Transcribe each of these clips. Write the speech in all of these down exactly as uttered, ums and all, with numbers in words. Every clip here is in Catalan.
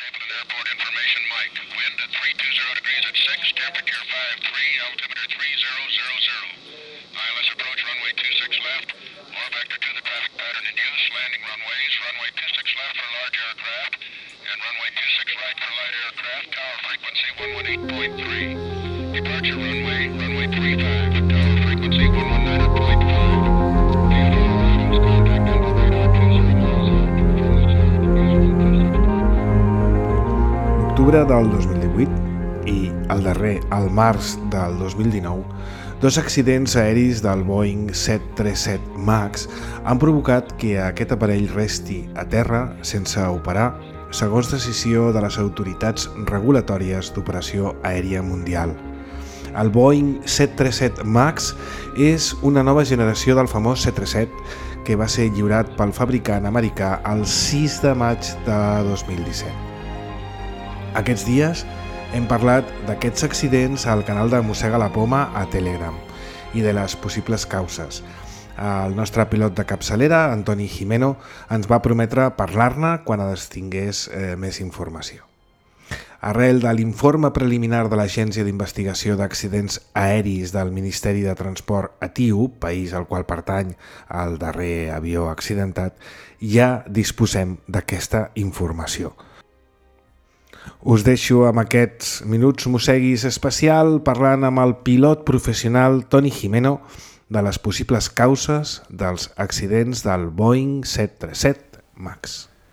Stapleton Airport information, Mike. Wind at three two zero degrees at six, temperature five three, altimeter three zero zero zero. I L S approach runway two six left, or vector to the traffic pattern in use, landing runways, runway two six left for large aircraft, and runway two six right for light aircraft, tower frequency one one eight point three. Departure runway, runway three five, tower frequency one one nine point five. Octubre del dos mil divuit i el darrer, al març del dos mil dinou, dos accidents aeris del Boeing set trenta set MAX han provocat que aquest aparell resti a terra sense operar, segons decisió de les autoritats regulatòries d'operació aèria mundial. El Boeing set trenta set MAX és una nova generació del famós set trenta set que va ser lliurat pel fabricant americà el sis de maig de dos mil disset. Aquests dies hem parlat d'aquests accidents al canal de Mossega la Poma a Telegram i de les possibles causes. El nostre pilot de capçalera, Antoni Gimeno, ens va prometre parlar-ne quan es tingués eh, més informació. Arrel de l'informe preliminar de l'Agència d'Investigació d'Accidents Aeris del Ministeri de Transport etíop, país al qual pertany el darrer avió accidentat, ja disposem d'aquesta informació. Us deixo amb aquests minuts mosseguis especial parlant amb el pilot professional Toni Gimeno de les possibles causes dels accidents del Boeing set trenta set MAX.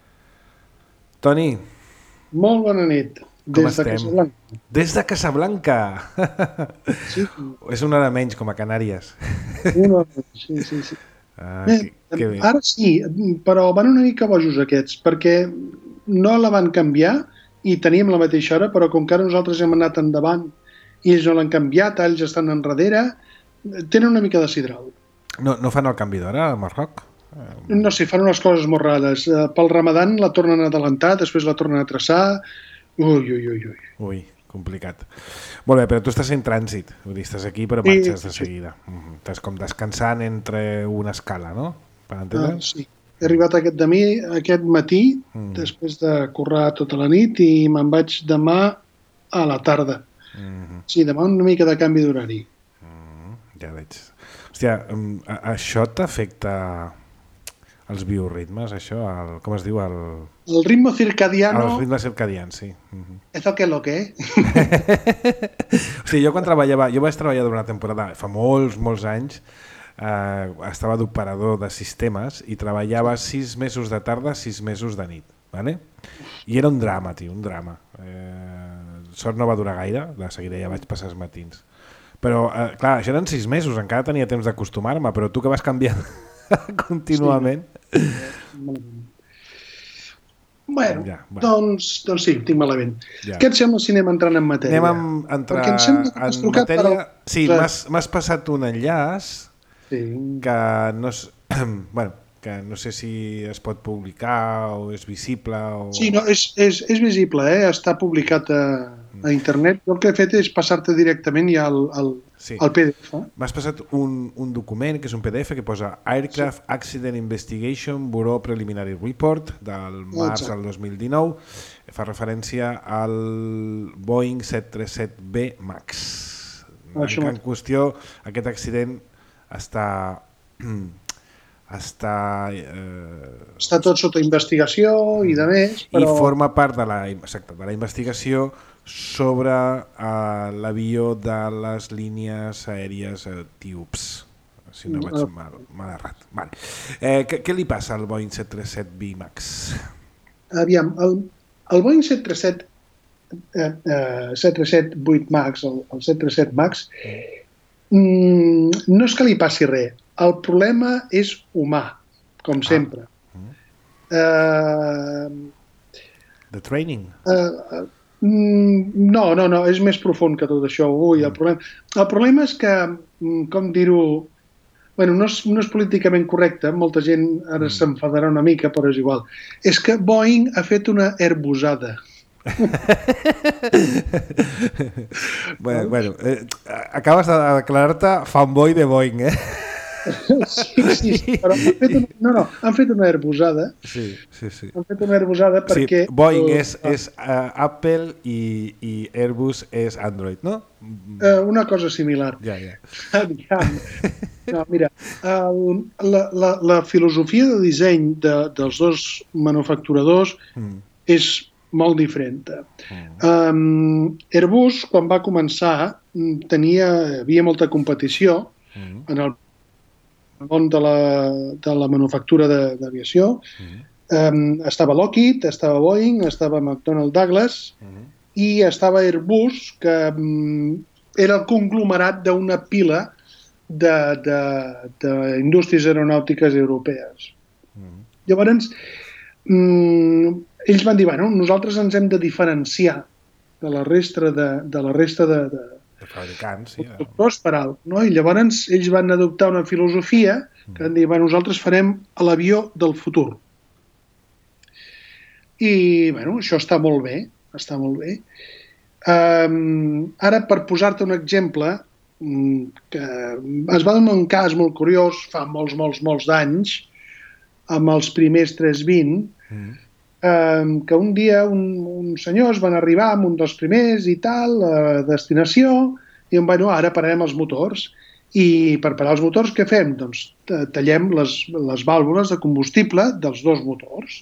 Toni. Molt bona nit. Com Des estem? De Casablanca. Des de Casablanca. Sí. És una hora menys, com a Canàries. Una hora menys, sí, sí, sí. Ah, bé, que, que bé. Ara sí, però van una mica bojos aquests, perquè no la van canviar i teníem la mateixa hora, però com que ara nosaltres hem anat endavant i ells no l'han canviat, ells estan enrere, tenen una mica de sidral. No, no fan el canvi d'hora a Marroc? No sé, fan unes coses molt rares. Pel Ramadan la tornen a adelantar, després la tornen a traçar. Ui, ui, ui, ui. Ui, complicat. Molt bé, però tu estàs en trànsit, vull dir, estàs aquí però marxes de seguida. Mm-hmm. Estàs com descansant entre una escala, no? Per entendre? Ah, sí. He arribat aquest, de mi, aquest matí, mm. després de currar tota la nit, i me'n vaig demà a la tarda. Mm-hmm. Sí, demà una mica de canvi d'horari. Mm, ja veig. Hòstia, això t'afecta els bioritmes, això? El, com es diu? El, el ritme circadiano... El ritme circadian, sí. Mm-hmm. ¿Eso qué es lo que es? O sigui, jo quan treballava... Jo vaig treballar durant una temporada, fa molts, molts anys, Uh, estava d'operador de sistemes i treballava sis mesos de tarda, sis mesos de nit, vale? I era un drama, tio, un drama. Eh, sort no va durar gaire, de seguida ja vaig passar els matins. Però, uh, clar, això eren sis mesos, encara tenia temps d'acostumar-me, però tu que vas canviant contínuament... Sí. Bueno, ja, bueno. Doncs, doncs sí, tinc malament. Ja. Què et sembla si anem entrant en matèria? Anem a entrar en matèria... El... Sí, m'has passat un enllaç... Sí. Que no és, bueno, que no sé si es pot publicar o és visible o... Sí, no, és, és, és visible, eh? Està publicat a, a internet. Jo el que he fet és passar-te directament ja al, al, sí. al P D F. Eh? M'has passat un, un document que és un P D F que posa Aircraft sí. Accident Investigation Bureau Preliminary Report del març Exacte. Del dos mil dinou. Fa referència al Boeing set trenta set B MAX. En, en qüestió, aquest accident està està eh, està tot sota investigació i de més, però... i forma part de la, exacte, de la investigació sobre eh, l'avió de les línies aèries etíops, si no vaig mal, mal errat. Vale. Eh, què, què li passa al Boeing set trenta set B MAX? Aviam, el, el Boeing set trenta set eh, eh, set trenta set vuit MAX, el, el set trenta set MAX mm. Mm, no és que li passi res, el problema és humà, com sempre. Ah. Uh, The training? Uh, no, no, no, és més profund que tot això. Ui, el problema, el problema és que, com dir-ho, bueno, no és, no és políticament correcte, molta gent ara mm. s'enfadarà una mica, però és igual. És que Boeing ha fet una herbosada. bueno, bueno eh, acabes de declarar-te fanboy de Boeing, eh? Sí, sí, sí, però han fet una, no, no, han fet una herbosada. Sí, sí, sí. Han fet una herbosada perquè... Sí, Boeing el, és, és uh, Apple i, i Airbus és Android, no? Uh, una cosa similar. Ja, ja. Aviam. No, mira, el, la, la, la filosofia de disseny de, dels dos manufacturadors mm. és molt diferent. Mm. Um, Airbus, quan va començar, tenia, havia molta competició mm. en el món de la, de la manufactura d'aviació. Mm. Um, estava Lockheed, estava Boeing, estava McDonnell Douglas mm. i estava Airbus, que um, era el conglomerat d'una pila d'indústries aeronàutiques europees. Mm. Llavors, mm, ells van dir, bueno, nosaltres ens hem de diferenciar de la resta de, de, la resta de, de, de fabricants, sí, productors per alt, no? I llavors ells van adoptar una filosofia que van dir, bueno, nosaltres farem l'avió del futur. I, bueno, això està molt bé, està molt bé. Um, ara, per posar-te un exemple, que es va donar un cas molt curiós fa molts, molts, molts d'anys, amb els primers tres vint, mm. eh, que un dia un, uns senyors van arribar amb un dels primers i tal, a destinació, i em van dir, ara pararem els motors. I per parar els motors, què fem? Doncs tallem les, les vàlvules de combustible dels dos motors.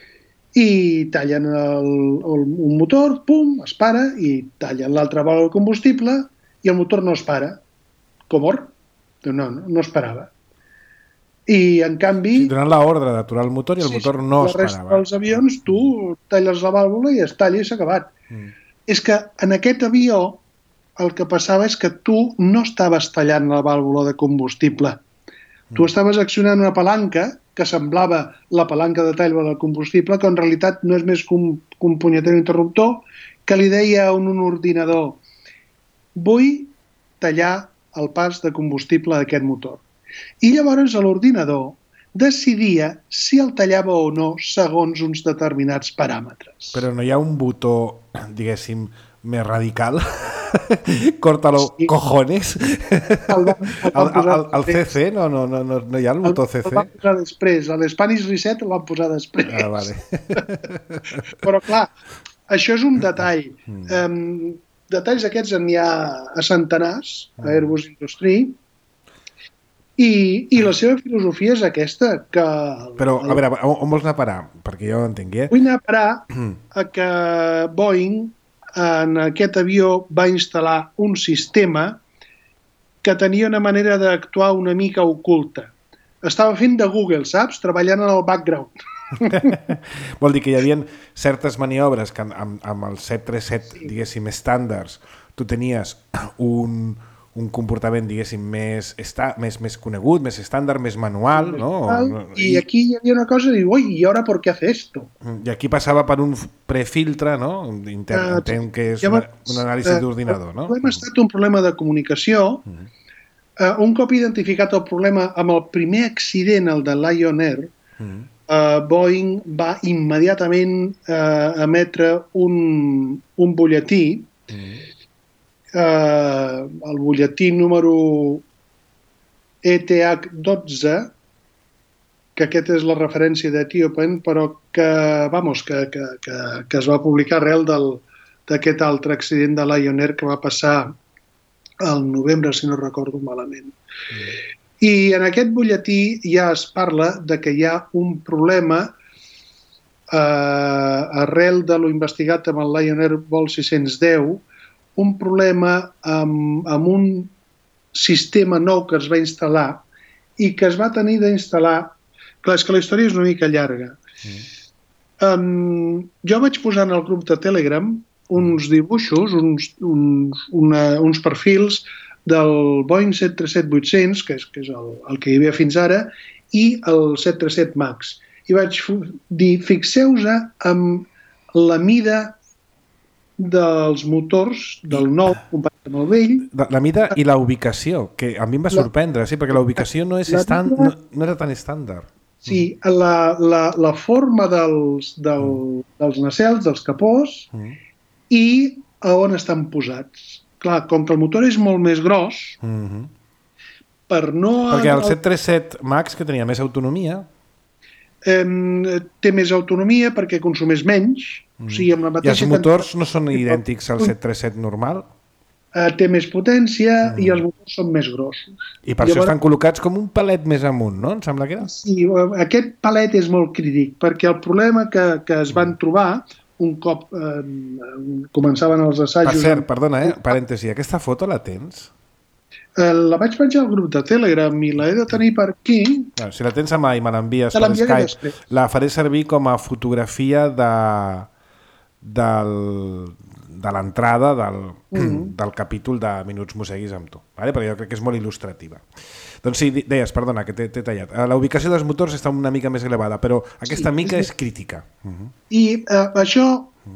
I tallen el, el, un motor, pum, es para, i tallen l'altra vàlvula de combustible, i el motor no es para. Com or? No, no, no es parava. I, en canvi... Sí, donant l'ordre d'aturar el motor i el sí, motor no es parava. La resta dels avions, tu talles la vàlvula i es talla i s'ha acabat. Mm. És que en aquest avió el que passava és que tu no estaves tallant la vàlvula de combustible. Mm. Tu estaves accionant una palanca que semblava la palanca de tall del combustible, que en realitat no és més que un, un punyetero interruptor que li deia a un, un ordinador: vull tallar el pas de combustible d'aquest motor. I llavors l'ordinador decidia si el tallava o no segons uns determinats paràmetres. Però no hi ha un botó, diguéssim, més radical? Córtalo, sí. Cojones? El, el, el, el, el C C? No, no, no, no hi ha el botó C C? El van posar després. A l'Spanish Reset el van posar després. Ah, vale. Però clar, això és un detall. Mm. Um, detalls aquests n'hi ha a centenars, a Airbus Industrie, i, i la seva filosofia és aquesta, que... Però, a veure, on vols anar a parar? Perquè jo ho entenc, eh? Vull anar a parar a que Boeing en aquest avió va instal·lar un sistema que tenia una manera d'actuar una mica oculta. Estava fent de Google, saps? Treballant en el background. Vol dir que hi havia certes maniobres que amb, amb el set tres set, sí. diguéssim, estàndards, tu tenies un, un comportament, diguéssim, més, esta, més, més conegut, més estàndard, més manual, més no? Manual, I, I aquí hi havia una cosa de dir, ui, i ara per què hace esto? I aquí passava per un prefiltre, no? Intern, uh, entenc que és una, un anàlisi uh, d'ordinador, no? El problema ha estat un problema de comunicació. Uh-huh. Uh, un cop identificat el problema amb el primer accident, el de Lion Air, uh-huh. uh, Boeing va immediatament uh, emetre un, un butlletí, uh-huh. uh, el butlletí número E T H dotze, que aquest és la referència d'Ethiopen, però que, vamos, que, que, que, que es va publicar arrel d'aquest altre accident de Lion Air que va passar al novembre, si no recordo malament. Mm. I en aquest butlletí ja es parla de que hi ha un problema eh, arrel de lo investigat amb el Lion Air Vol sis-cents deu, un problema amb, amb un sistema nou que es va instal·lar i que es va tenir d'instal·lar. Clar, és que la història és una mica llarga. Mm. Um, jo vaig posar en el grup de Telegram uns dibuixos, uns, uns, una, uns perfils del Boeing set tres set vuit-cents, que és, que és el, el que hi havia fins ara, i el set tres set MAX. I vaig dir, fixeu-vos amb la mida dels motors del nou comparat amb el vell. La mida i la ubicació, que a mi em va sorprendre, sí, perquè la ubicació no, és estan, no, no era tan estàndard. Sí, la, la, la forma dels, del, dels nacels, dels capós, mm. i a on estan posats. Clar, com que el motor és molt més gros, mm-hmm. per no... Perquè el set trenta set MAX, que tenia més autonomia... Eh, té més autonomia perquè consumeix menys. Mm. O sigui, amb la mateixa I els motors no són idèntics al set trenta set normal? Eh, té més potència mm. i els motors són més grossos. I per Llavors, això estan col·locats com un palet més amunt, no? Em sembla que era? Sí, aquest palet és molt crític, perquè el problema que, que es van trobar un cop eh, començaven els assajos... Per cert, perdona, eh? Parèntesi, aquesta foto la tens? Eh, la vaig penjar al grup de Telegram i la he de tenir per aquí. No, si la tens a mà i me l'envies per Skype, després. La faré servir com a fotografia de, del, de l'entrada del, mm-hmm. del capítol de Minuts Mosseguis amb tu, vale? Perquè jo crec que és molt il·lustrativa. Doncs sí, deies, perdona, que t'he tallat. La ubicació dels motors està una mica més elevada, però aquesta sí, mica és, és crítica. Uh-huh. I eh, això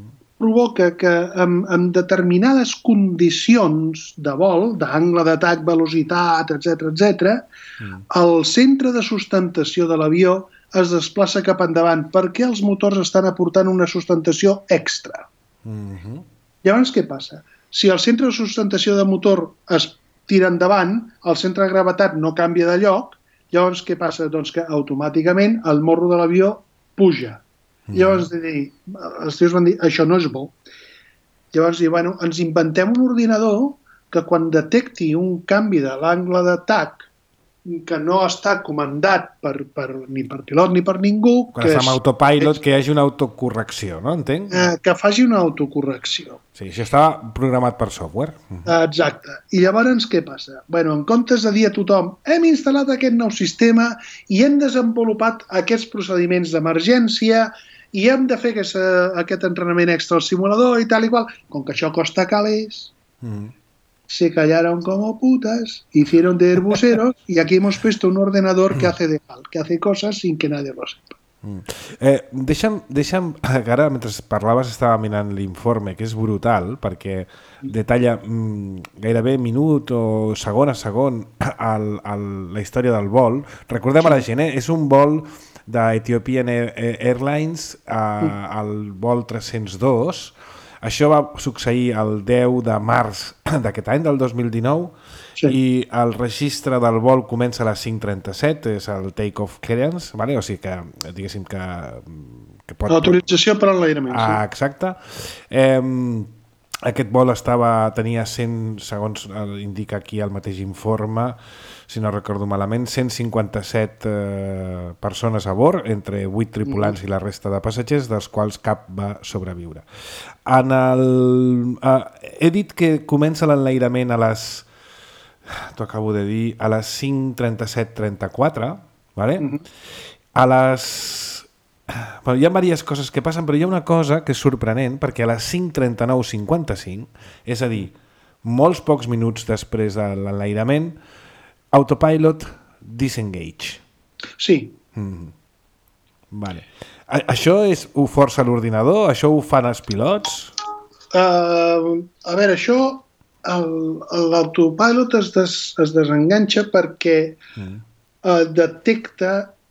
provoca que en, en determinades condicions de vol, d'angle d'atac, velocitat, etcètera, etcètera, mm. el centre de sustentació de l'avió es desplaça cap endavant perquè els motors estan aportant una sustentació extra. Mm-hmm. Llavors, què passa? Si el centre de sustentació de motor es tira endavant, el centre de gravetat no canvia de lloc, llavors què passa? Doncs que automàticament el morro de l'avió puja. Llavors, dir, els tios van dir, això no és bo. Llavors, dir, bueno, ens inventem un ordinador que quan detecti un canvi de l'angle d'atac que no està comandat per, per, ni per pilot ni per ningú... Quan està amb autopilot, que hi hagi una autocorrecció, no? Entenc? Eh, que faci una autocorrecció. Sí, això estava programat per software. Exacte. I llavors què passa? Bueno, en comptes de dir a tothom hem instal·lat aquest nou sistema i hem desenvolupat aquests procediments d'emergència i hem de fer aquest, aquest entrenament extra al simulador i tal i qual, com que això costa calés, mm. se callaron como putas, hicieron de herbuseros y aquí hemos puesto un ordenador que hace de mal, que hace cosas sin que nadie lo sepa. Mm. Eh, deixa'm, deixa'm, ara mentre parlaves estava mirant l'informe, que és brutal, perquè detalla mm, gairebé minut o segon a segon el, el, la història del vol. Recordem sí. a la gent, eh? És un vol d'Ethiopian Airlines uh, al vol tres-cents dos. Això va succeir el deu de març d'aquest any, del dos mil dinou, sí. i el registre del vol comença a les cinc trenta-set, és el take-off clearance, vale? O sigui que, diguéssim que... que pot... L'autorització per a l'enlairament. Ah, sí. Exacte. Eh, aquest vol estava, tenia cent, segons indica aquí el mateix informe, si no recordo malament, cent cinquanta-set eh, persones a bord, entre vuit tripulants mm. i la resta de passatgers, dels quals cap va sobreviure. En el, eh, he dit que comença l'enlairament a les, t'ho acabo de dir, a les cinc trenta-set trenta-quatre, ¿vale? Mm-hmm. A les... Bueno, hi ha diverses coses que passen, però hi ha una cosa que és sorprenent, perquè a les cinc trenta-nou cinquanta-cinc, és a dir, molts pocs minuts després de l'enlairament, autopilot disengage. Sí. Mm. Vale. A això és, ho força l'ordinador? Això ho fan els pilots? Uh, a veure, això l'autopilot es, des, es desenganxa perquè mm. uh, detecta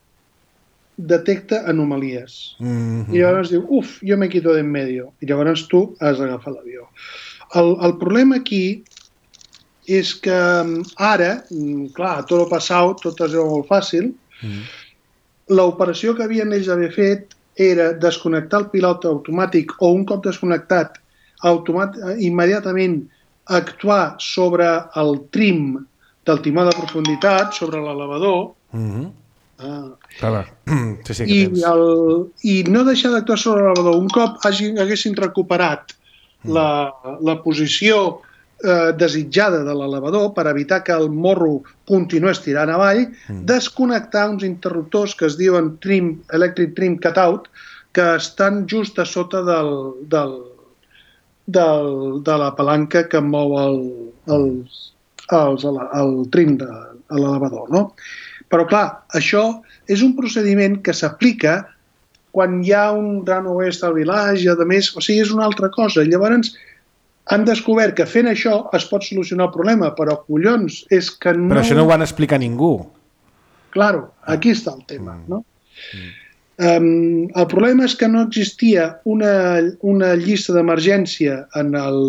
detecta anomalies. Mm-hmm. I llavors diu, uf, jo me quito d'en medio. I llavors tu has d'agafar l'avió. El, el problema aquí és que ara, clar, a tot el passat, tot es veu molt fàcil, mm. l'operació que havien ells d'haver fet era desconnectar el pilot automàtic o un cop desconnectat, automat, immediatament actuar sobre el trim del timó de profunditat, sobre l'elevador, mm-hmm. ah. sí, sí, que I, tens. el, i no deixar d'actuar sobre l'elevador. Un cop hagi, haguessin recuperat mm. la, la posició eh, desitjada de l'elevador per evitar que el morro continués tirant avall, mm. desconnectar uns interruptors que es diuen trim, electric trim cutout, que estan just a sota del, del, del, de la palanca que mou el, el, el, el, el trim de l'elevador, no? Però, clar, això és un procediment que s'aplica quan hi ha un runway stabilized i, a més, o sigui, és una altra cosa. Llavors, han descobert que fent això es pot solucionar el problema, però, collons, és que no... Però això no ho van explicar ningú. Claro, aquí està el tema, no? Mm. Um, el problema és que no existia una, una llista d'emergència en el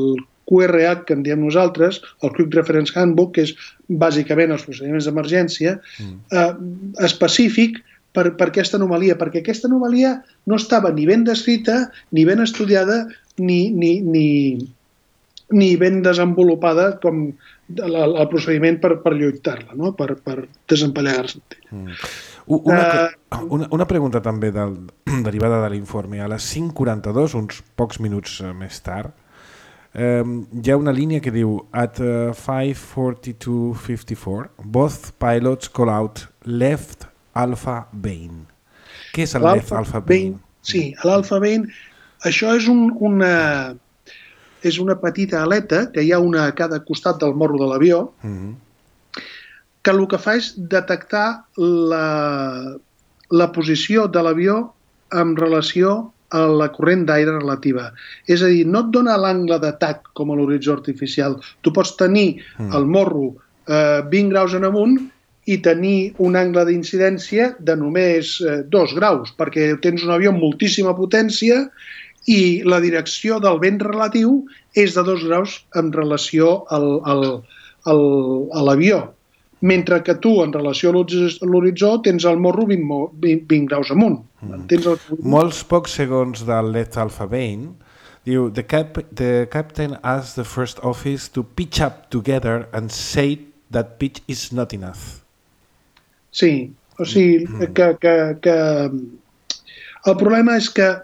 Q R H, que en diem nosaltres, el Quick Reference Handbook, que és bàsicament els procediments d'emergència, mm. eh, específic per, per aquesta anomalia, perquè aquesta anomalia no estava ni ben descrita, ni ben estudiada, ni, ni, ni, ni ben desenvolupada com el, el procediment per, per lluitar-la, no? per, per desempallegar-se. Mm. Una, una, una pregunta també del, derivada de l'informe. A les cinc quaranta-dos, uns pocs minuts més tard, eh, hi ha una línia que diu at uh, five forty-two fifty-four, both pilots call out left alpha vane. Què és el left alpha vane? Sí, l'alpha vane, això és un, una, és una petita aleta que hi ha una a cada costat del morro de l'avió, mm-hmm. que el que fa és detectar la, la posició de l'avió en relació a la corrent d'aire relativa. És a dir, no et dona l'angle d'atac com a l'horitzó artificial. Tu pots tenir mm. el morro eh, vint graus en amunt i tenir un angle d'incidència de només eh, dos graus, perquè tens un avió amb moltíssima potència i la direcció del vent relatiu és de dos graus en relació al, al, al, a l'avió. Mentre que tu, en relació a l'horitzó, tens el morro vint, vint, vint graus amunt. Mm. Tens el... Molts pocs segons del left alpha vane, diu, the, cap the captain asked the first office to pitch up together and say that pitch is not enough. Sí, o sigui, mm. que, que, que... el problema és que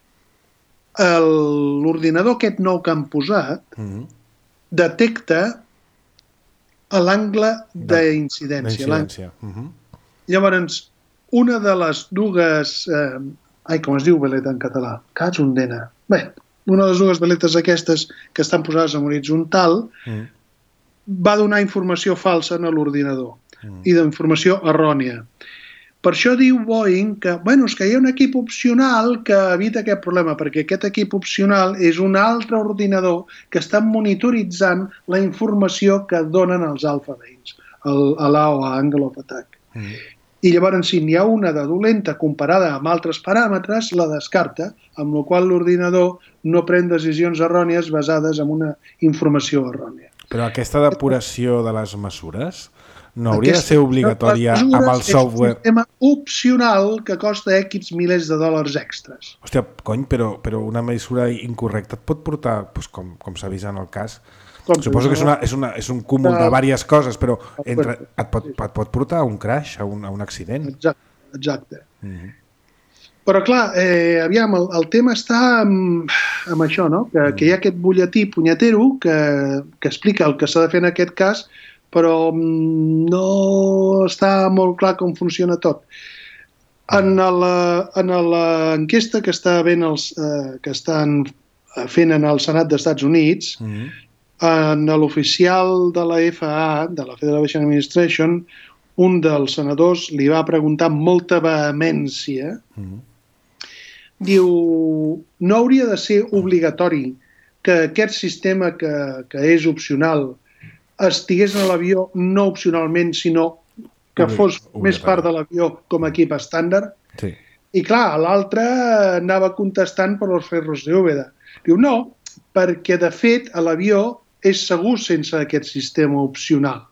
l'ordinador aquest nou que han posat mm. detecta a l'angle d'incidència. Uh-huh. Llavors, una de les dues... Eh, ai, com es diu veleta en català? Cats un dena. Bé, una de les dues veletes aquestes que estan posades en horitzontal uh-huh. va donar informació falsa a l'ordinador uh-huh. i d'informació errònia. Per això diu Boeing que, bueno, és que hi ha un equip opcional que evita aquest problema, perquè aquest equip opcional és un altre ordinador que està monitoritzant la informació que donen els alpha vanes, l'A O A, Angle of Attack. Mm. I llavors, si n'hi ha una de dolenta comparada amb altres paràmetres, la descarta, amb la qual l'ordinador no pren decisions errònies basades en una informació errònia. Però aquesta depuració de les mesures no hauria Aquesta, de ser obligatòria amb el software... És un sistema opcional que costa X milers de dòlars extras. Hòstia, cony, però, però una mesura incorrecta et pot portar, doncs, com, com s'ha vist en el cas, com suposo que és, una, és, una, és un cúmul de diverses coses, però entre, et, pot, et pot portar a un crash, a un, a un accident. Exacte. exacte. Mm-hmm. Però clar, eh, aviam, el, el tema està amb, amb això, no? Que, mm. que hi ha aquest butlletí punyetero que, que explica el que s'ha de fer en aquest cas, però no està molt clar com funciona tot. En l'enquesta que, està ben els, eh, que estan fent en el Senat dels Estats Units, mm-hmm. en l'oficial de la F A A, de la Federal Aviation Administration, un dels senadors li va preguntar amb molta vehemència, mm-hmm. diu, no hauria de ser obligatori que aquest sistema que, que és opcional estigués en l'avió no opcionalment, sinó que fos més part de l'avió com a equip estàndard. Sí. I clar, l'altre anava contestant per els ferros de Úbeda. Diu, no, perquè de fet l'avió és segur sense aquest sistema opcional.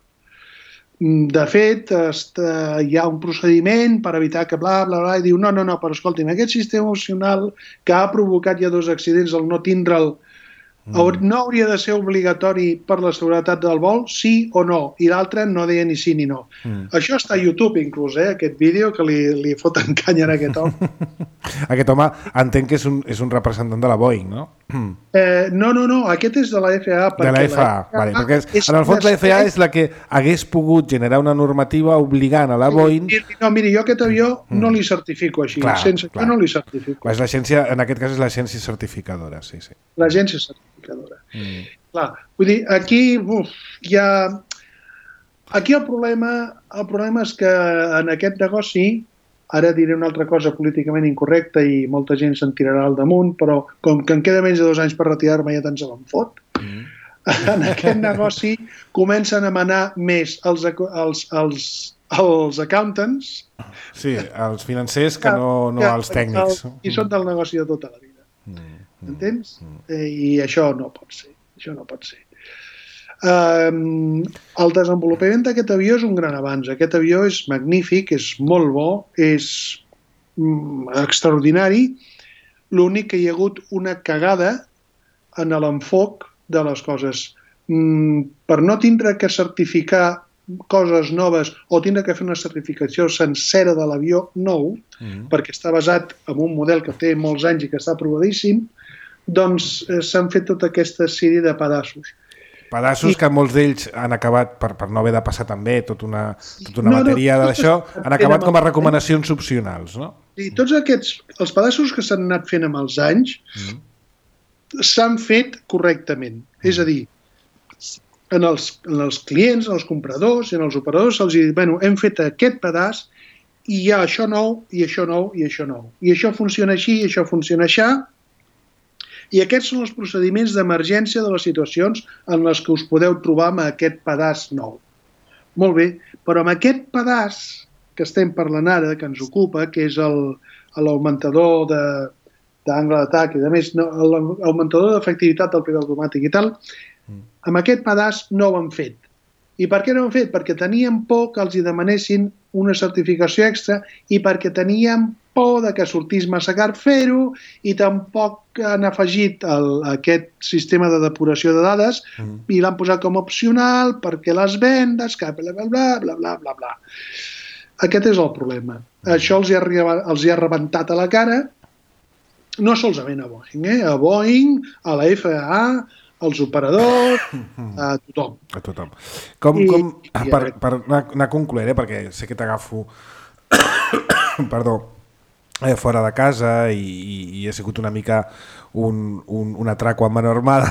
De fet, està, hi ha un procediment per evitar que bla, bla, bla, i diu, no, no, no, però escolti'm, aquest sistema opcional que ha provocat ja dos accidents al no tindre'l, mm. no hauria de ser obligatori per la seguretat del vol, sí o no, i l'altre no deia ni sí ni no. Mm. Això està a YouTube inclús, eh, aquest vídeo que li, li foten canya a aquest home. Aquest home entenc que és un, és un representant de la Boeing, no? Eh, no, no, no, aquest és de la F A A. De la F A A, vale, perquè és, en el fons la F A A és la que hagués pogut generar una normativa obligant a la Boeing... No, miri, jo aquest avió mm. no li certifico així, clar, sense clar. que no li certifico. És l'agència, en aquest cas és l'agència certificadora, sí, sí. L'agència certificadora. Mm. Clar, vull dir, aquí uf, hi ha... Aquí el problema, el problema és que en aquest negoci, ara diré una altra cosa políticament incorrecta i molta gent se'n tirarà al damunt, però com que em queda menys de dos anys per retirar-me ja tant se me'n fot, mm. en aquest negoci comencen a manar més els, els, els, els accountants... Sí, els financers que no, no que, els tècnics. I són del negoci de tota la vida. Mm. Entens? Mm. Eh, I això no pot ser. això no pot ser. Um, el desenvolupament d'aquest avió és un gran avanç. Aquest avió és magnífic, és molt bo, és mm, extraordinari. L'únic que hi ha hagut una cagada en l'enfoc de les coses. Mm, per no tindre que certificar coses noves o tindre que fer una certificació sencera de l'avió nou, mm. perquè està basat en un model que té molts anys i que està aprovadíssim, doncs eh, s'han fet tota aquesta sèrie de pedaços. Pedaços I... que molts d'ells han acabat, per, per no haver de passar també tota una, tota una no, bateria no, d'això, han acabat com a recomanacions opcionals, no? I tots aquests, els pedaços que s'han anat fent amb els anys, mm. s'han fet correctament. Mm. És a dir, en els, en els clients, en els compradors i en els operadors se'ls diu, bueno, hem fet aquest pedaç i hi ha això nou, i això nou, i això nou. I això funciona així, i això funciona així. I aquests són els procediments d'emergència de les situacions en les que us podeu trobar amb aquest pedaç nou. Molt bé, però amb aquest pedaç que estem parlant ara, que ens ocupa, que és l'augmentador d'angle d'atac i, a més, no, l'augmentador d'efectivitat del pilot automàtic i tal, mm. amb aquest pedaç no ho han fet. I per què no ho han fet? Perquè teníem por que els hi demanessin una certificació extra i perquè teníem por de que sortís massa car fer-ho i tampoc han afegit el, aquest sistema de depuració de dades mm. i l'han posat com a opcional perquè les vendes, que bla, bla, bla, bla, bla, bla, bla. Aquest és el problema. Mm. Això els hi, ha, els hi ha rebentat a la cara, no solament a Boeing, eh? A Boeing, a la F A A, als operadors, a tothom. A tothom. Com, I, com, i per, per anar, anar concloent, eh? Perquè sé que t'agafo perdó, eh, fora de casa i, i, i he sigut una mica un, un, un atraco amb mano armada.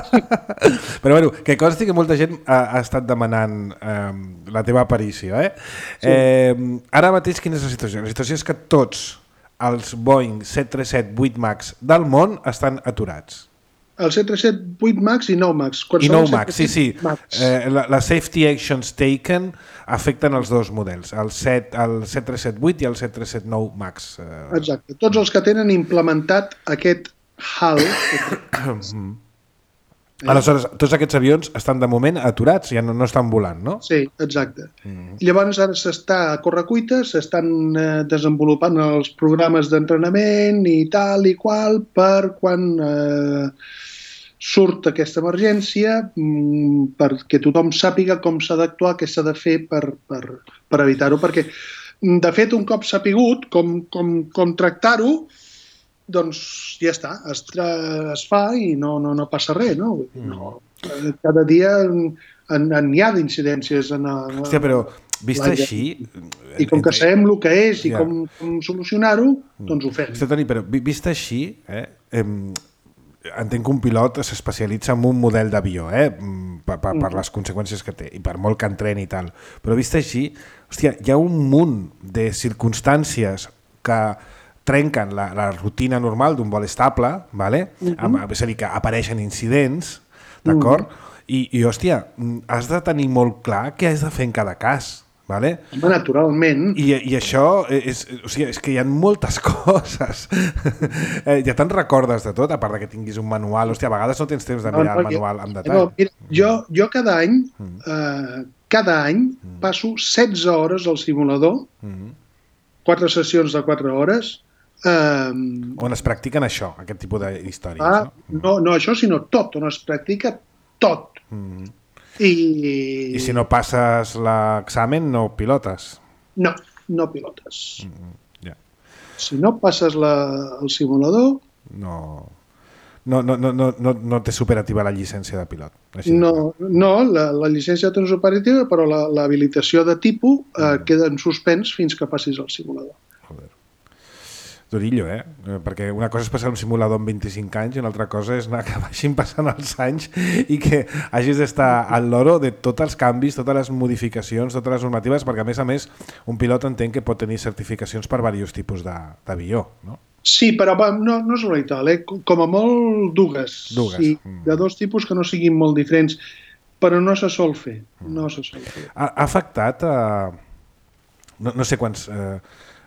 Però bueno, que consti que molta gent ha, ha estat demanant eh, la teva aparició. Eh? Sí. Eh, ara mateix quina és la situació? La situació és que tots els Boeing set tres set vuit MAX del món estan aturats. El set tres set vuit MAX i nou MAX. I nou MAX, sí, sí. Eh, la, la safety actions taken afecten els dos models, el, set, el set tres set vuit i el set tres set nou MAX. Eh. Exacte. Tots els que tenen implementat aquest H A L. Aleshores, tots aquests avions estan de moment aturats, ja no, no estan volant, no? Sí, exacte. Mm. Llavors ara s'està a correcuita, s'estan eh, desenvolupant els programes d'entrenament i tal i qual per quan eh, surt aquesta emergència mm, perquè tothom sàpiga com s'ha d'actuar, què s'ha de fer per, per, per evitar-ho, perquè de fet un cop sapigut com, com, com tractar-ho, doncs ja està, es, es fa i no, no, no passa res, no? no cada dia en, en hi ha d'incidències en el, Hòstia, però vist així... I com que sabem el que és i ja. com, com solucionar-ho, doncs ho fem. Hòstia, Toni, però vist així, eh, eh, entenc que un pilot s'especialitza en un model d'avió, eh, per, per, per les conseqüències que té i per molt que entreni i tal, però vist així, hòstia, hi ha un munt de circumstàncies que trenquen la, la rutina normal d'un vol estable, vale? Uh-huh. És a dir, que apareixen incidents, d'acord? Uh-huh. I, I, hòstia, has de tenir molt clar què has de fer en cada cas, vale? Home, naturalment. I, i això, és, o sigui, és que hi ha moltes coses. eh, ja te'n recordes de tot, a part que tinguis un manual. Hòstia, a vegades no tens temps de mirar no, no, el manual en detall. No, mira, jo, jo cada any, uh-huh. eh, cada any uh-huh. passo setze hores al simulador, uh-huh. quatre sessions de quatre hores, Um, on es practiquen això, aquest tipus d'històries, ah, no? no? No això, sinó tot, on es practica tot. Mm. I... I si no passes l'examen, no pilotes? No, no pilotes. Mm, yeah. Si no passes la, el simulador... No, no, no, no, no, no, no té superativa la llicència de pilot. Així no, de no la, la llicència té superativa, però l'habilitació la, de tipus mm. eh, queda en suspens fins que passis el simulador. Joder. Durillo, eh? Perquè una cosa és passar un simulador amb vint-i-cinc anys i una altra cosa és anar que vagin passant els anys i que hagis d'estar al loro de tots els canvis, totes les modificacions, totes les normatives, perquè a més a més un pilot entén que pot tenir certificacions per diversos tipus d'avió, no? Sí, però no, no és veritat, eh? Com a molt dues, dues. Sí, de dos tipus que no siguin molt diferents, però no se sol fer. No se sol fer. Ha, ha afectat a... No, no sé quants... Eh...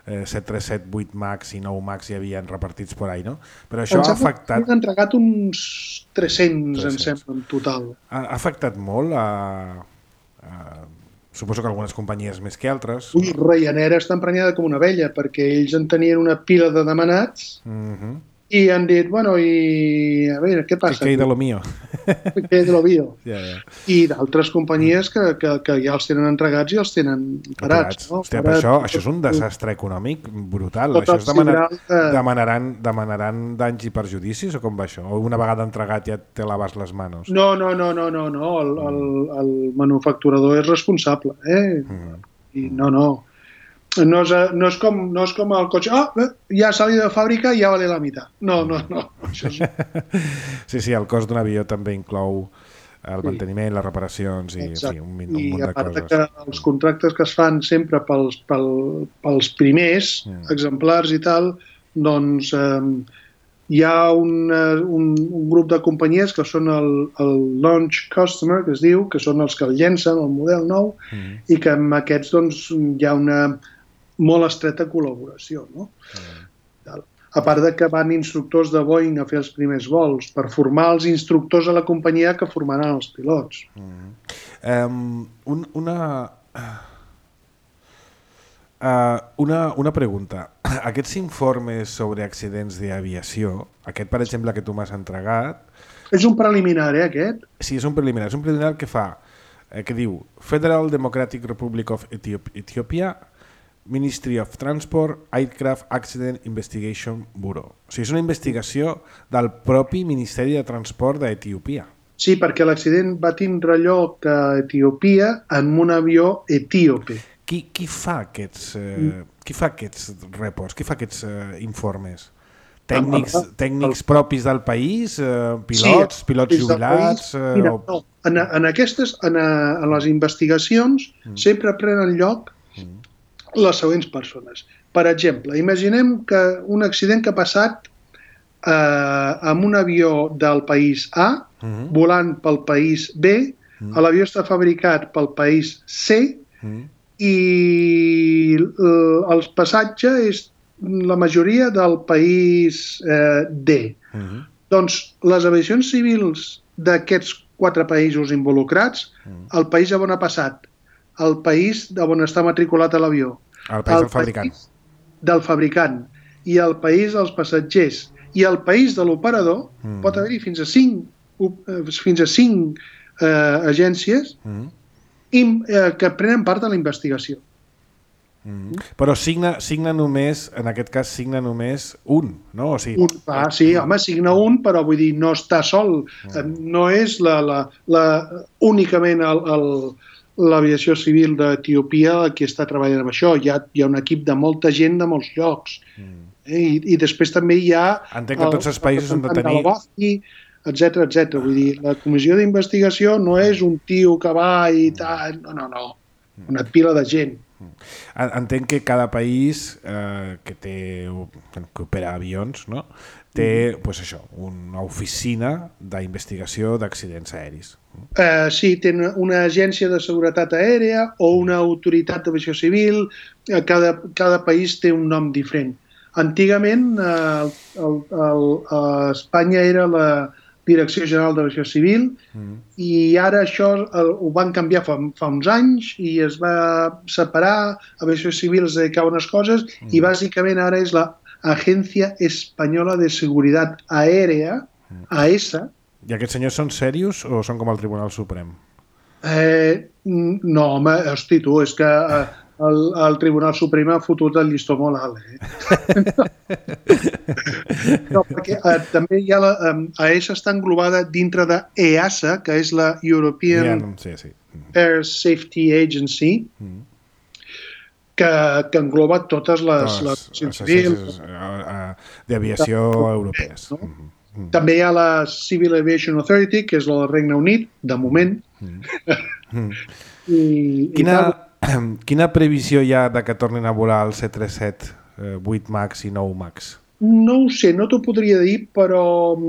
eh, set tres set, vuit MAX i nou MAX hi havien repartits per ahí, no? Però això ha afectat... Han entregat uns tres-cents, em sembla, en total. Ha, ha afectat molt a... a... Suposo que algunes companyies més que altres. Ui, Ryanair està emprenyada com una abella, perquè ells en tenien una pila de demanats uh-huh. i han dit, bueno, i a veure, què passa? Que de lo mío. Que de lo mío. Yeah, yeah. I d'altres companyies que, que, que ja els tenen entregats i els tenen parats. No? Hòstia, però això, això és un desastre econòmic brutal. Això es demanar, demanaran, demanaran danys i perjudicis o com va això? O una vegada entregat ja te laves les manos? No, no, no, no, no, no. El, el, el manufacturador és responsable. Eh? Mm. I no, no. No és, no, és com, no és com el cotxe, oh, ja ha salit de fàbrica i ja vale la meitat. No, no, no. Això és... Sí, sí, el cost d'un avió també inclou el manteniment, les reparacions i, en fi, un, un munt de coses. I a part que els contractes que es fan sempre pels, pel, pels primers mm. exemplars i tal, doncs eh, hi ha un, un, un grup de companyies que són el, el launch customer, que es diu, que són els que el llencen, el model nou, mm. i que amb aquests doncs, hi ha una molt estreta col·laboració, no? Mm. A part de que van instructors de Boeing a fer els primers vols per formar els instructors a la companyia que formaran els pilots. Mm. Um, un, una, uh, una, una pregunta. Aquests informes sobre accidents d'aviació, aquest per exemple que tu m'has entregat... És un preliminar, eh, aquest? Sí, és un preliminar. És un preliminar que fa, eh, que diu Federal Democratic Republic of Ethiopia, Ministry of Transport, Aircraft Accident Investigation Bureau. O sigui, és una investigació del propi Ministeri de Transport d'Etiòpia. Sí, perquè l'accident va tindre lloc a Etiòpia en un avió etíope. Qui, qui, fa aquests, eh, qui fa aquests reports, qui fa aquests eh, informes? Tècnics, ah, tècnics el... propis del país, eh, pilots, sí, pilots jubilats... Eh, Mira, o... no, en, en, aquestes, en, en les investigacions mm. sempre prenen lloc mm. les següents persones. Per exemple, imaginem que un accident que ha passat eh, amb un avió del país A, mm. volant pel país B, mm. l'avió està fabricat pel país C, mm. i el passatge és la majoria del país eh, D. Mm-hmm. Doncs les aviacions civils d'aquests quatre països involucrats, mm. el país on ha passat, el país on està matriculat a l'avió, el país el del fabricant. País del fabricant i el país dels passatgers i el país de l'operador, mm. pot haver-hi fins a cinc, fins a cinc eh, agències mm. i, eh, que prenen part de la investigació. Mm. Però signa, signa només, en aquest cas signa només un, no? O sigui... un, ah, sí, home, signa un, però vull dir, no està sol. Mm. No és la, la, la, únicament el, el, l'aviació civil d'Etiòpia que està treballant amb això. Hi ha, hi ha un equip de molta gent de molts llocs. Mm. Eh? I, I després també hi ha... Entenc que el, tots els països han de tenir... etcètera, etcètera. Vull dir, la comissió d'investigació no és un tio que va i tal... No, no, no. Una pila de gent. Entenc que cada país eh, que té que opera avions, no? té pues això, una oficina d'investigació d'accidents aeris. Uh, sí, té una agència de seguretat aèria o una autoritat d'aviació civil. Cada, cada país té un nom diferent. Antigament, uh, el, el, uh, Espanya era la Direcció General d'Aviació Civil mm. i ara això el, ho van canviar fa, fa uns anys i es va separar, Aviació Civil es dedicava a unes coses mm. i bàsicament ara és la Agència Espanyola de Seguretat Aèria, mm. A E S A. I aquests senyors són serios o són com el Tribunal Suprem? Eh, no, home, hosti, tu, és que eh, el, el Tribunal Suprem ha fotut el llistó molt alt, eh? No, perquè eh, també hi ha la, eh, A E S A està englobada dintre de E A S A, que és la European yeah, sí, sí. Air Safety Agency, mm. que, que engloba totes les, les, les civils d'aviació europees. No? Mm. Mm. També hi ha la Civil Aviation Authority, que és la del Regne Unit, de moment. Mm. Mm. I, quina, i quina previsió hi ha de que tornin a volar el set tres set, vuit MAX i nou MAX? No ho sé, no t'ho podria dir, però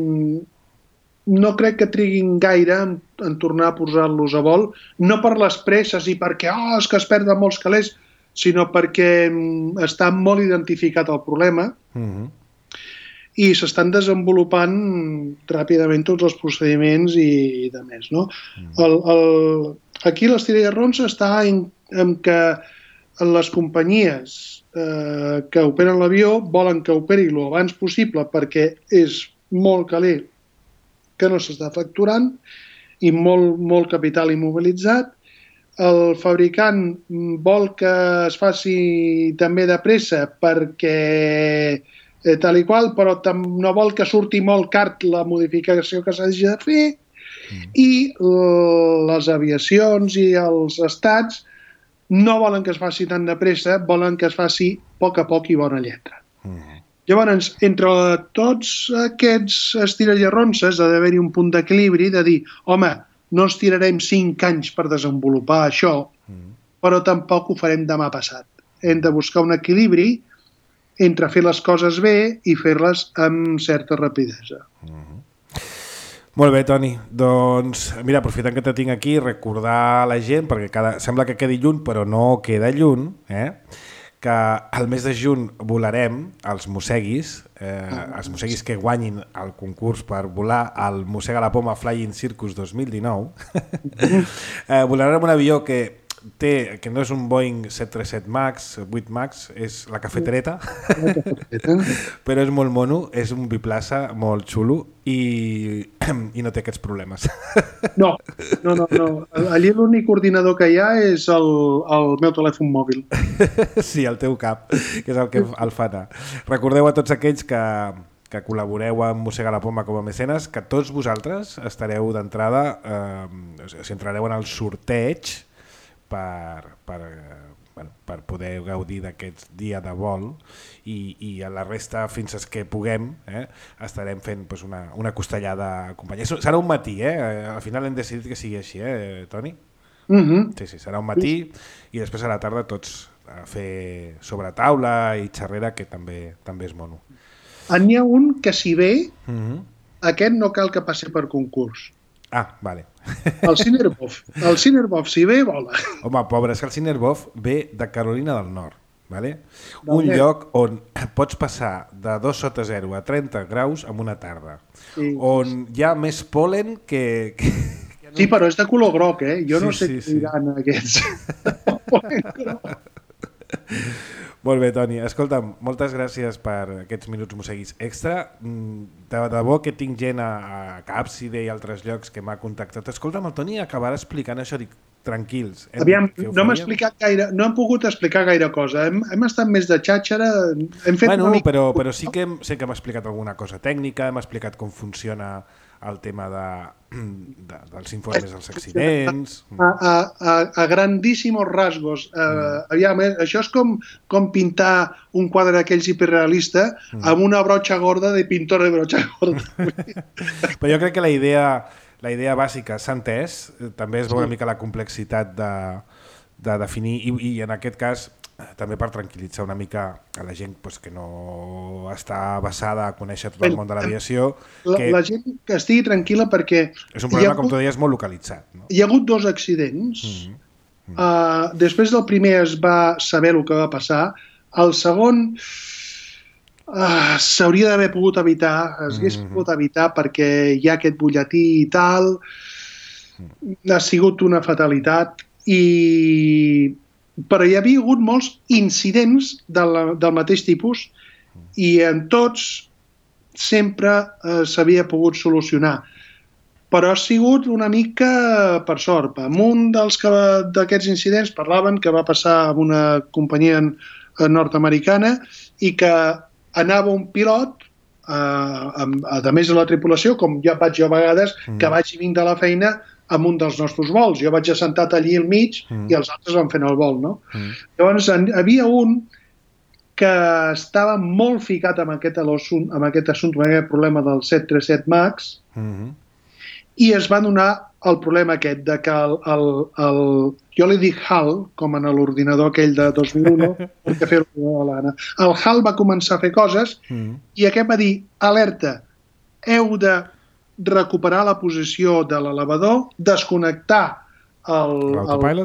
no crec que triguin gaire en, en tornar a posar-los a vol, no per les presses i perquè oh, és que es perden molts calés, sinó perquè està molt identificat el problema uh-huh. i s'estan desenvolupant ràpidament tots els procediments i, i de més. No? Uh-huh. El, el, aquí l'estira i arronsa està en, en que les companyies eh, que operen l'avió volen que operi el abans possible perquè és molt calent que no s'està facturant i molt, molt capital immobilitzat. El fabricant vol que es faci també de pressa perquè eh, tal i qual, però no vol que surti molt car la modificació que s'hagi de fer mm. i les aviacions i els estats no volen que es faci tan de pressa, volen que es faci a poc a poc i bona lletra. Mm. Llavors, entre tots aquests estires i arronses ha d'haver-hi un punt d'equilibri de dir, home, no ens tirarem cinc anys per desenvolupar això, mm. però tampoc ho farem demà passat. Hem de buscar un equilibri entre fer les coses bé i fer-les amb certa rapidesa. Mm. Molt bé, Toni. Doncs, mira, aprofitant que te tinc aquí, recordar a la gent, perquè cada, sembla que quedi lluny, però no queda lluny, eh? que al mes de juny volarem els mosseguis, eh, els mosseguis que guanyin el concurs per volar al Mossega la Poma Flying Circus dos mil dinou. eh, volaran amb un avió que té, que no és un Boeing set trenta-set MAX, vuit MAX, és la cafetereta, però és molt mono, és un biplaça molt xulo i, i no té aquests problemes. No, no, no, no. Allí l'únic ordinador que hi ha és el, el meu telèfon mòbil. Sí, el teu cap, que és el que el fa anar. Recordeu a tots aquells que, que col·laboreu amb Mossega la Poma com a mecenes que tots vosaltres estareu d'entrada, eh, o sigui, entrareu en el sorteig per, per, bueno, per poder gaudir d'aquest dia de vol i, i a la resta, fins que puguem, eh, estarem fent pues, una, una costellada a companyia. Serà un matí, eh? Al final hem decidit que sigui així, eh, Toni? Mm-hmm. Sí, sí, serà un matí i després a la tarda tots a fer sobre taula i xerrera, que també també és mono. N'hi ha un que si ve, mm-hmm. aquest no cal que passi per concurs. Ah, vale. El Cinerbov. El Cinerbov, si ve, vola. Home, pobre, és que el Cinerbov ve de Carolina del Nord, vale? Un vale. Lloc on pots passar de dos sota zero a trenta graus en una tarda, sí. On hi ha més pol·len que... que, que no... Sí, però és de color groc, eh? Jo sí, no sé sí, què diran sí. Aquests. Molt bé, Toni. Escolta'm, moltes gràcies per aquests minuts mosseguis extra. De debò que tinc gent a, a Capside i altres llocs que m'ha contactat. Escolta'm, el Toni acabarà explicant això, dic, tranquils. Hem, Aviam, no m'ha explicat gaire, no hem pogut explicar gaire cosa. Hem, hem estat més de xàxera, hem fet bueno, una mica... Però, però sí que hem, sé que hem explicat alguna cosa tècnica, hem explicat com funciona el tema de, de, dels informes dels accidents... A, a, a, a grandíssimos rasgos. Uh, mm. Aviam, això és com, com pintar un quadre d'aquells hiperrealista mm. amb una broxa gorda de pintor de broxa gorda. Però jo crec que la idea, la idea bàsica s'ha entès, també es veu sí. una mica la complexitat de, de definir, i, i en aquest cas també per tranquil·litzar una mica a la gent pues, que no està basada a conèixer tot el món de l'aviació. La, que la gent que estigui tranquil·la perquè... És un problema, hagut, com tu deies, molt localitzat. No? Hi ha hagut dos accidents. Mm-hmm. Mm-hmm. Uh, després del primer es va saber el que va passar. El segon uh, s'hauria d'haver pogut evitar, es hagués mm-hmm. pogut evitar perquè hi ha aquest butlletí i tal. Mm-hmm. Ha sigut una fatalitat i... però hi havia hagut molts incidents del, del mateix tipus i en tots sempre eh, s'havia pogut solucionar. Però ha sigut una mica per sort. En un dels que, d'aquests incidents parlaven que va passar amb una companyia nord-americana i que anava un pilot, eh, amb, a més de la tripulació, com ja vaig jo a vegades, mm. que vaig i vinc de la feina amb un dels nostres vols. Jo vaig assentat allí al mig mm. i els altres van fent el vol, no? Mm. Llavors, en, havia un que estava molt ficat amb aquest, amb aquest assumpte, amb aquest problema del set trenta-set MAX mm-hmm. i es va donar el problema aquest de que el, el, el jo li dic H A L, com en l'ordinador aquell de dos mil u, perquè fer-ho a l'Anna. El H A L va començar a fer coses mm. i aquest va dir, alerta, heu de recuperar la posició de l'elevador, desconnectar el... L'autopilot?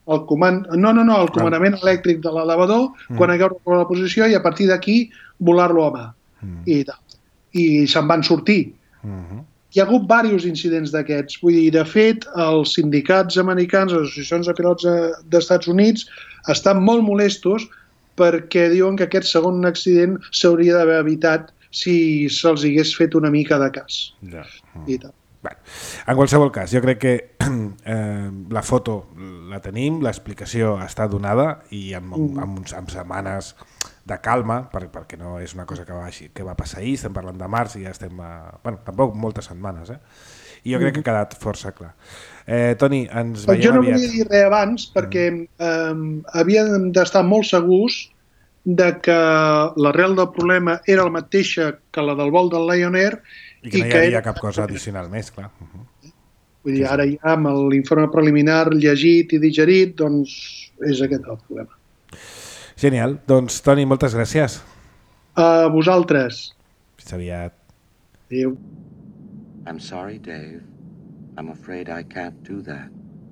el comand... no, no, no, el comandament elèctric de l'elevador, mm. quan hagueu recuperat la posició, i a partir d'aquí volar-lo a mà. Mm. I, I se'n van sortir. Mm-hmm. Hi ha hagut diversos incidents d'aquests. Vull dir, de fet, els sindicats americans, les associacions de pilots d'Estats Units, estan molt molestos perquè diuen que aquest segon accident s'hauria d'haver evitat si se'ls hagués fet una mica de cas. Ja. Mm. I tal. Bueno, en qualsevol cas, jo crec que eh, la foto la tenim, l'explicació està donada i amb, mm. amb, uns, amb setmanes de calma, per, perquè no és una cosa que va, que va passar ahir, estem parlant de març i ja estem a... Bueno, tampoc moltes setmanes, eh? I jo crec que ha quedat força clar. Eh, Toni, ens veiem aviat. Jo no volia dir res abans perquè mm. eh, havíem d'estar molt segurs de que l'arrel del problema era la mateixa que la del vol del Lion Air i que no hi havia era... cap cosa addicional més, clar. Uh-huh. Vull dir, ara ja amb l'informe preliminar llegit i digerit, doncs és aquest el problema. Genial. Doncs, Toni, moltes gràcies. A vosaltres. Fins aviat. Adéu. I'm sorry, Dave. I'm afraid I can't do that.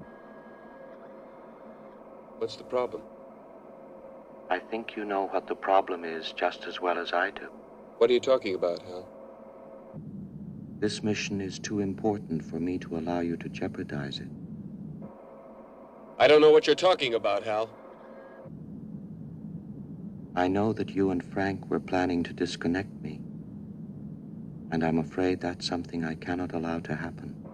What's the problem? I think you know what the problem is just as well as I do. What are you talking about, Hal? This mission is too important for me to allow you to jeopardize it. I don't know what you're talking about, Hal. I know that you and Frank were planning to disconnect me, and I'm afraid that's something I cannot allow to happen.